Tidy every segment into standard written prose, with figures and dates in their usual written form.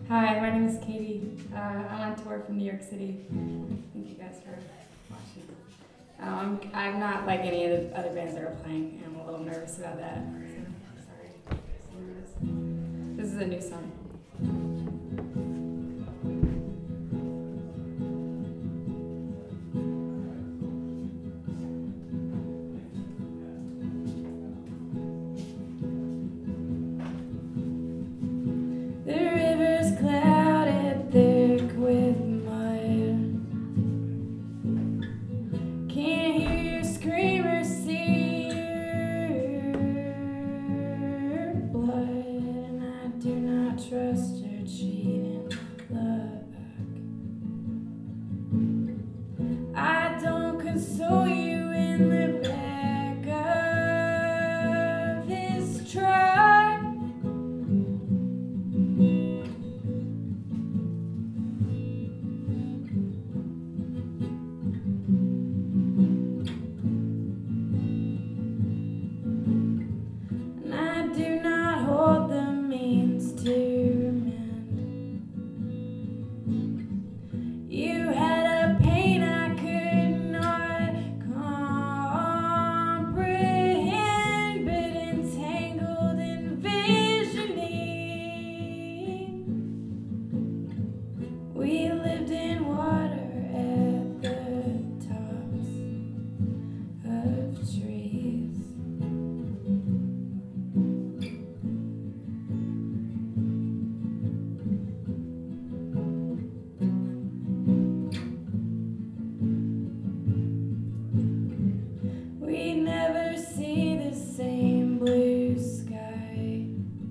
Hi, my name is Katie. I'm on tour from New York City. Thank you guys for watching. I'm not like any of the other bands that are playing. I'm a little nervous about that. So, sorry. I'm nervous. This is a new song. The river's clouded thick with mud. Can't hear your scream or see your blood, and I do not trust your cheating luck. I don't console you in the back of his truck. And I do not hold the means to mend. You had a pain I could not comprehend, but entangled envisioning. We lived in water at the tops of trees. We never see the same blue sky.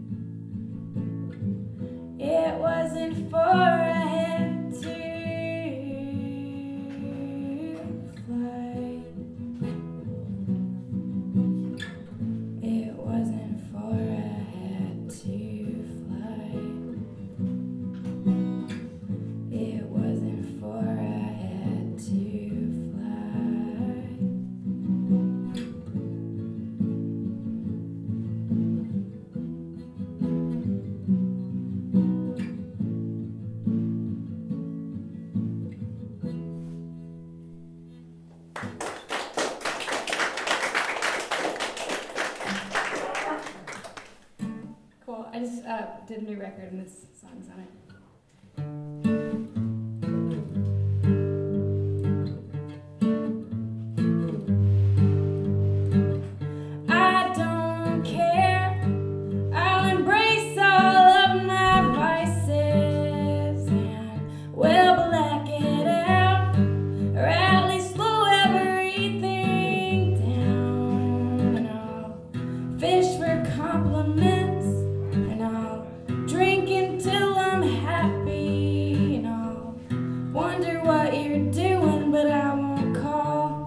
It wasn't for I had to fly. It wasn't for I had to fly. It wasn't for I had to fly. Cool. I just did a new record and this song's on it. I don't care. I'll embrace all of my vices and we'll black it out, or at least slow everything down. And I'll fish for compliments, and I'll drink until I'm happy, and I'll wonder what you're doing, but I won't call.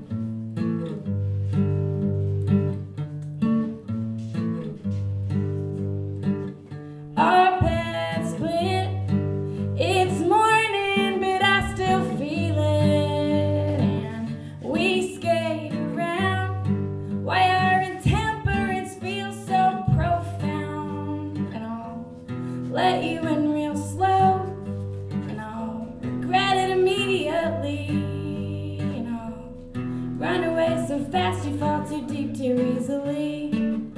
Our paths split. It's morning, but I still feel it, and we skate around. Why our intemperance feels so profound, and I'll let you in real slow, and I'll regret it immediately, and I'll run away so fast you fall too deep too easily.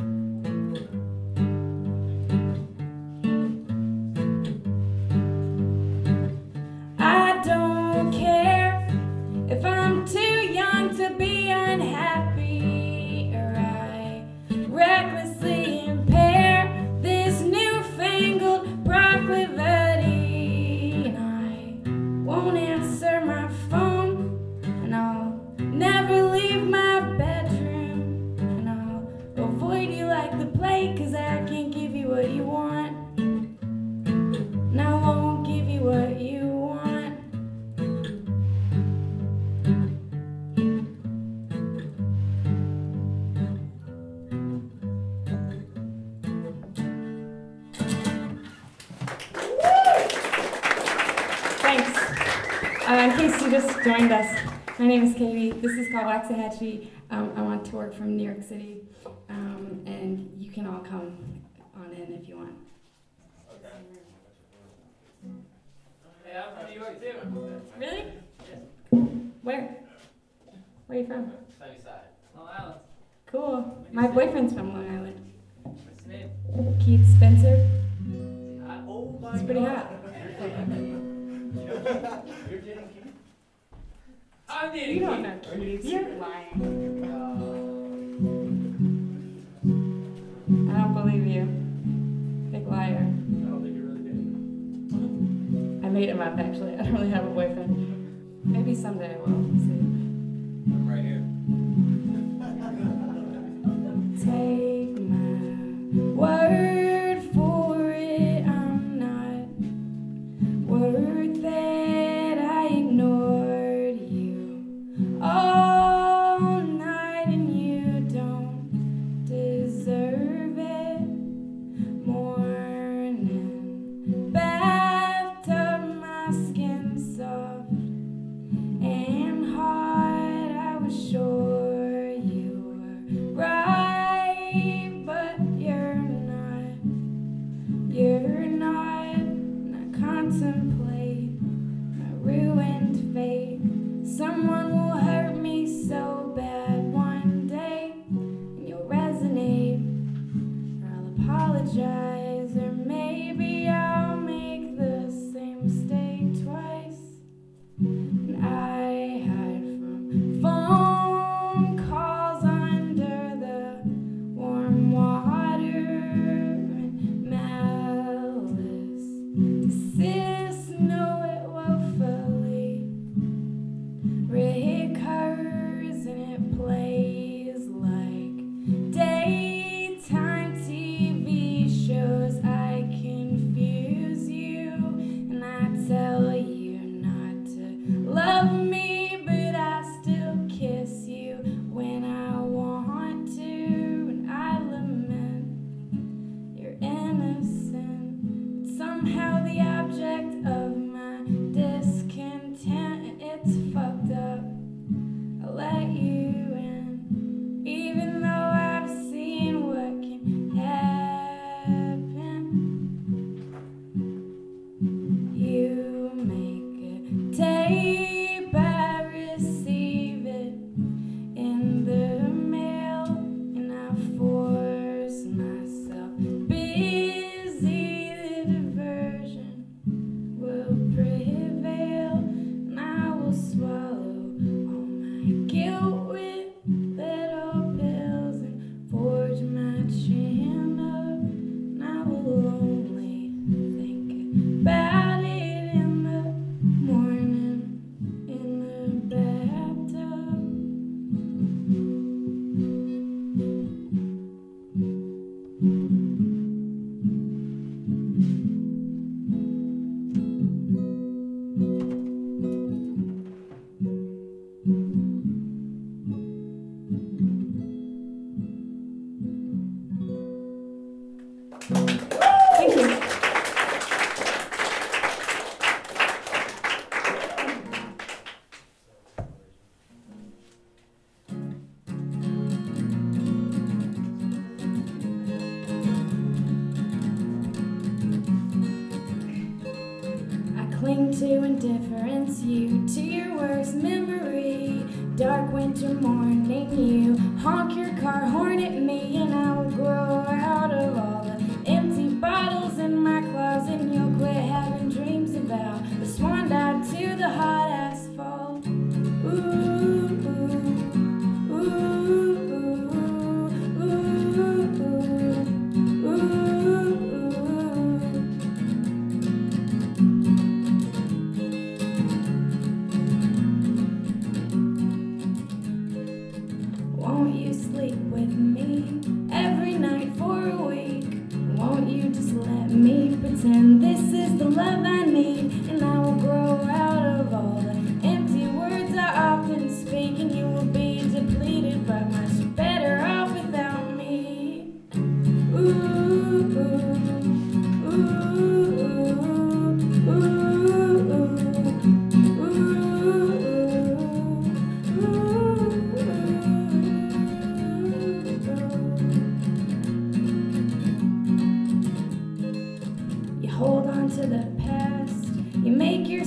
I don't care if I'm too young to be unhappy, or I recklessly impair this newfangled proclivity, and I won't answer my phone, and I'll never leave my bedroom, and I'll avoid you like the plague, 'cause I can't give you what you want, and I won't give you what you want. Thanks. In case you just joined us, my name is Katie. This is called Waxahachie. I'm on tour from New York City, and you can all come on in if you want. Okay. New York too. Really? Where? Where are you from? Sunnyside. Long Island. Cool. My boyfriend's from Long Island. What's his name? Keith Spencer. Oh my It's pretty hot. You're dating Keith? I'm dating You Keith. don't know. You're lying. I don't believe you. Big liar. I don't think you're really dating. I made him up actually. I don't really have a boyfriend. Maybe someday I will. We'll see. I'm right here. Take my word for it. I'm not worth that I ignored you all night and you don't deserve it. Morning bathtub, my skin soft and hard. I was sure you were right, but you're not. You're not. And I contemplate my ruined fate. Someone will hurt me so bad one day, and you'll resonate. Or I'll apologize, or maybe I'll make the same mistake twice. And I hide from phone calls under the warm water and malice. Desist, know it woefully recurs, and it plays like daytime TV shows. I confuse you, and I tell you not to love me, but I still kiss you when I want to, and I lament you're innocent, but somehow the object of my discontent, and it's fucked up. I let you in, even though I've seen what can happen. You make a tape, I receive it in the mail, and I force myself busy. The diversion will prevail, and I will swallow all my guilt with little pills and forge my chin up, and I will only think about it in the morning in the bathtub. Thank you. I cling to indifference, you to your worst memory. Dark winter morning, you honk your car horn at me, and I will grow out of all the empty bottles in my closet, and you'll quit having dreams about the swan dive to the hot asphalt. Ooh, ooh, ooh, ooh, ooh, ooh. Won't you sleep with me every night for a week? Won't you just let me pretend this is the love I need? And I will grow out of all the empty words I often speak, and you will be depleted but much better off without me. Ooh, ooh, ooh, ooh, ooh, You hold on to the past.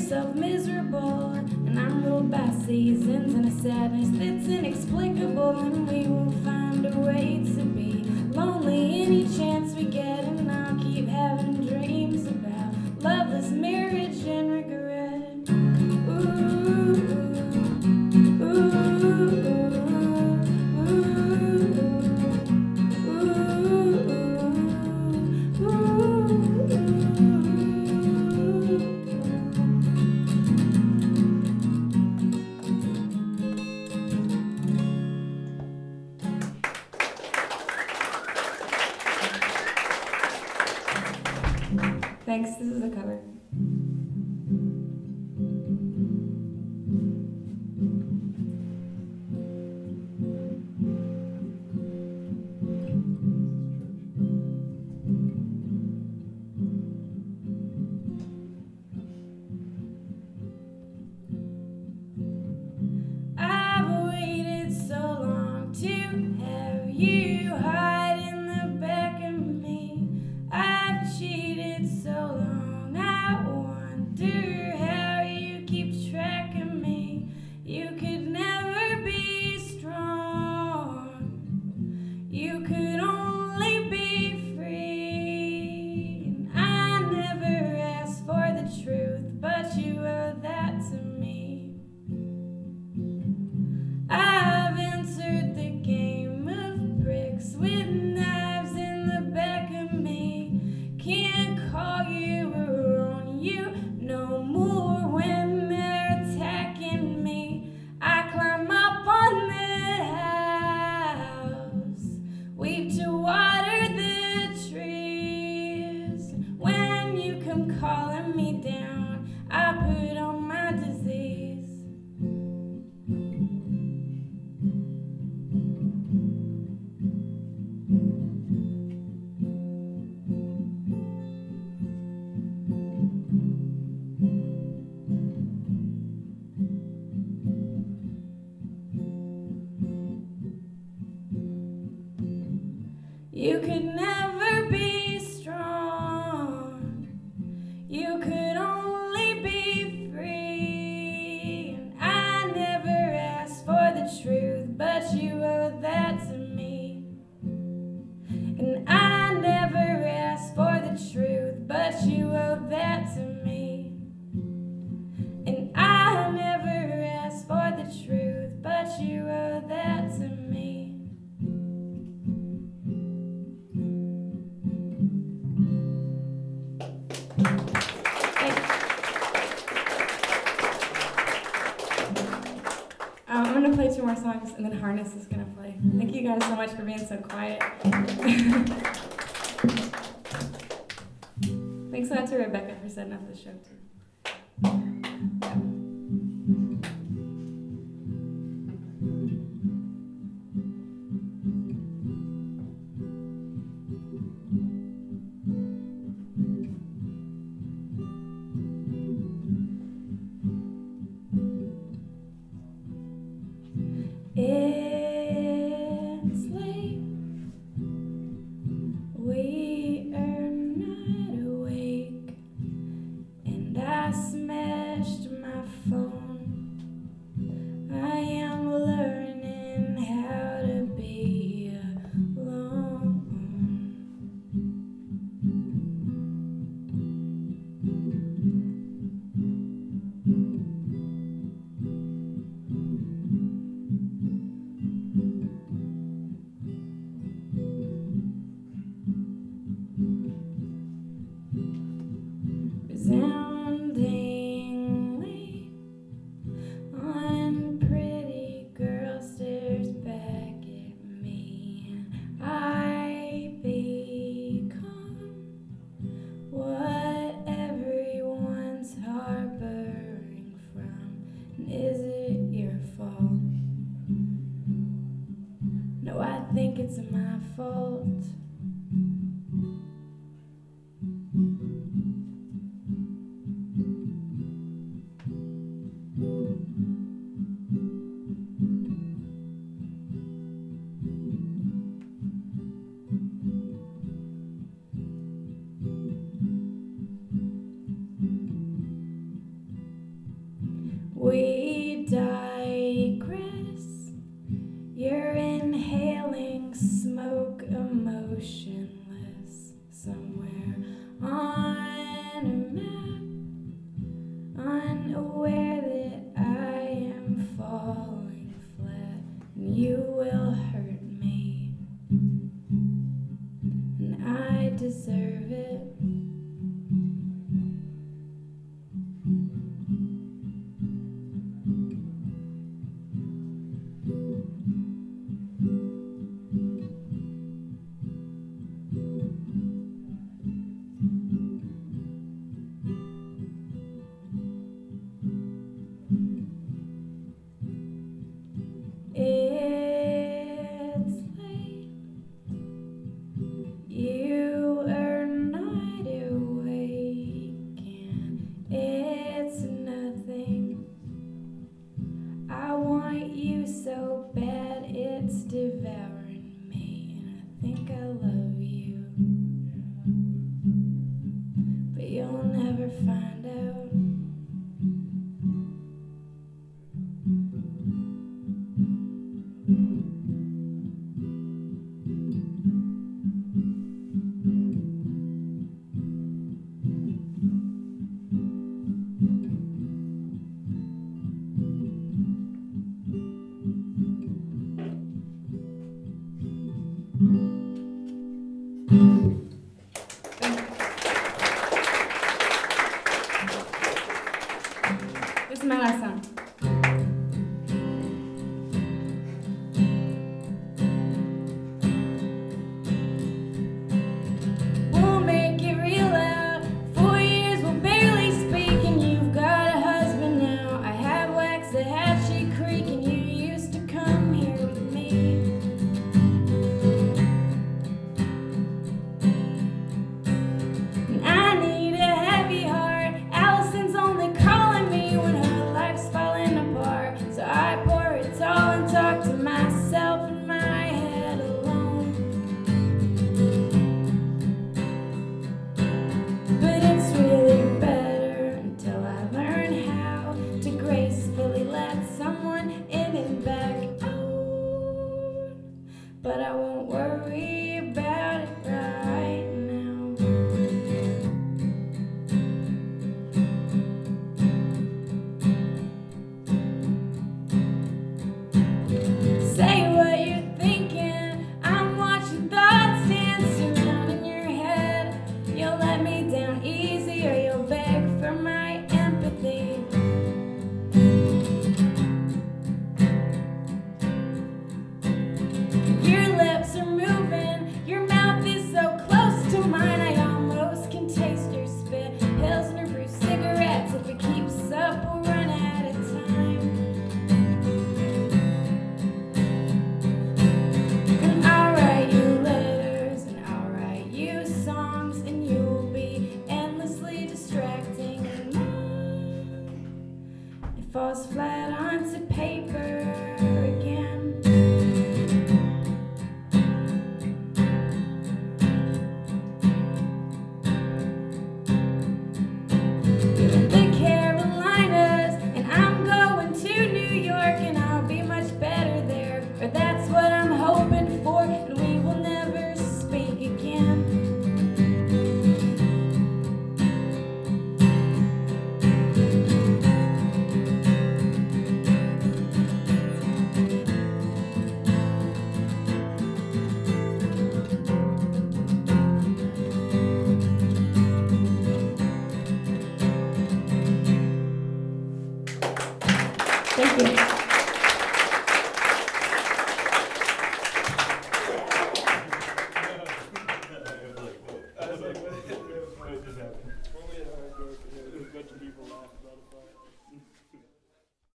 yourself miserable, and I'm ruled by seasons and a sadness that's inexplicable, and we will find a way to be lonely any chance we get, and I'll keep having dreams about loveless marriage and regret. Ooh, ooh, ooh. Thanks, this is a cover. I've waited so long to have you hide in the back of me. I've cheated so long, I wonder how you keep track of me. You could never be strong, you could only be free. And I never asked for the truth, but you owe that to me. I've entered the game of bricks with knives in the back of me. Can't call you or own you no more when they're attacking me. I climb up on that house, weep to water the trees. When you come calling me down, I put on my disease. You could never be strong, you could only be free. And I never asked for the truth, but you owe that to me. And I never asked for the truth, but you owe that to me. And I never asked for the truth, but you owe that to me. I'm going to play 2 more songs, and then Harness is going to play. Thank you guys so much for being so quiet. Thanks a lot to Rebecca for setting up the show, too. It's late, we are not awake, and I smashed my phone. I am learning how to be alone. Resoundingly, one pretty girl stares back at me, and I become what everyone's harboring from. And is it your fault? No, I think it's my fault. my last song. We'll make it real loud. 4 years we'll barely speak, and you've got a husband now. I have Waxahachie Creek, and you used to come here with me. And I need a heavy heart. Allison's only calling me when her life's falling apart. So I pour it all and talk to myself in my head alone. But it's really better until I learn how to gracefully let someone in and back out. But I won't worry about it right now. Say what you're thinking. I'm watching thoughts dance around in your head. You'll let me down easy, or you'll beg for my empathy. Your lips are moving, your mouth is so close to mine, I almost can taste your spit. Pilsner brew cigarettes, if it keeps up, we'll run out of time. And I'll write you letters, and I'll write you songs, and you'll be endlessly distracting. And it falls flat onto paper.